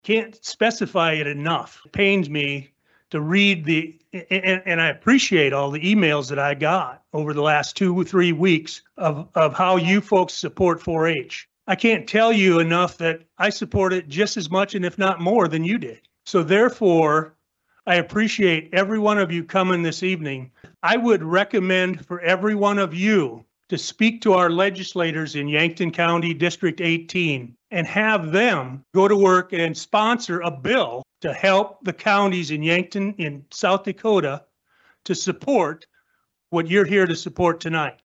Can't specify it enough. It pains me to read and I appreciate all the emails that I got over the last 2 or 3 weeks of how you folks support 4-H. I can't tell you enough that I support it just as much and if not more than you did. So therefore, I appreciate every one of you coming this evening. I would recommend for every one of you to speak to our legislators in Yankton County District 18 and have them go to work and sponsor a bill to help the counties in Yankton, in South Dakota, to support what you're here to support tonight.